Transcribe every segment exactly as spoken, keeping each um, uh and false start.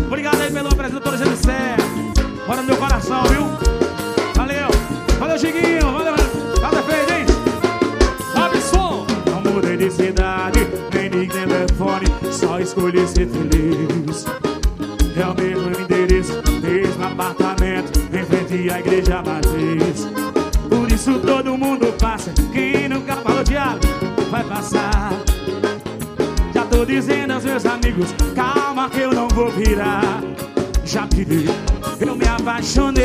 Obrigado aí pelo apresentador G C. Bora no meu coração, viu? Valeu. Valeu, Chiquinho. Valeu, valeu, feio, hein? Robson. Não mudei de cidade, nem de telefone, só escolhi ser feliz. É o mesmo endereço, mesmo apartamento, em frente à igreja matriz. Por isso todo mundo passa, quem nunca falou diabo vai passar. Já tô dizendo aos meus amigos, calma que eu não vou virar. Já pirei, eu me apaixonei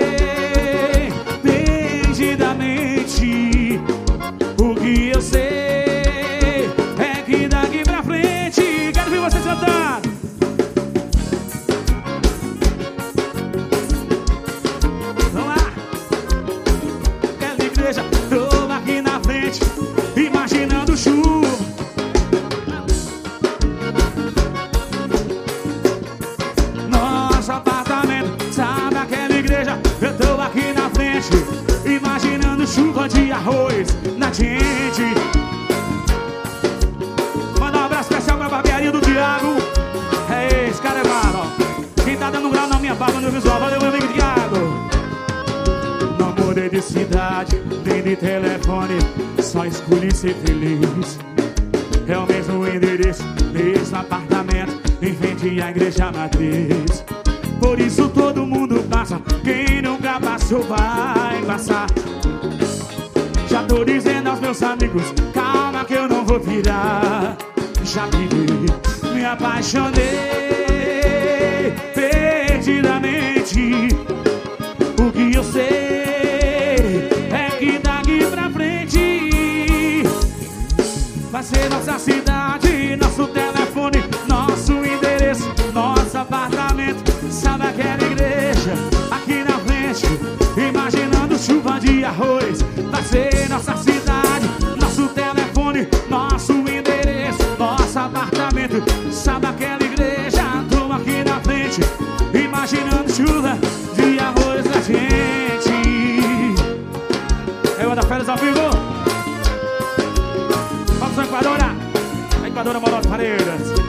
perdidamente. O que eu sei é que daqui pra frente quero ver vocês cantando. Vamos lá. Aquela igreja, tô aqui na frente, imaginando chuva. Nosso apartamento, sabe aquela igreja? Eu tô aqui na frente, imaginando chuva de arroz na gente. Manda um abraço especial pra barbearia do Thiago. É esse, cara é mano, ó. Quem tá dando um grau na minha barba, no visual. Valeu, meu amigo Thiago. Não mudei de cidade, nem de telefone, só escolhi ser feliz. É o mesmo endereço, mesmo apartamento, em frente à igreja matriz. Por isso todo mundo passa, quem nunca passou vai passar. Já tô dizendo aos meus amigos, calma que eu não vou virar. Já vivi, me apaixonei perdidamente. O que eu sei é que daqui pra frente vai ser nossa cidade, nosso telefone, nosso endereço, nosso apartamento. Sabe aquela igreja aqui na frente, imaginando chuva de arroz. Vai ser nossa cidade, nosso telefone, nosso endereço, nosso apartamento. Sabe aquela igreja, tô aqui na frente, imaginando chuva de arroz da gente. É o da Férias ao vivo. Vamos ao Equadora. A Equadora Morote Paredes.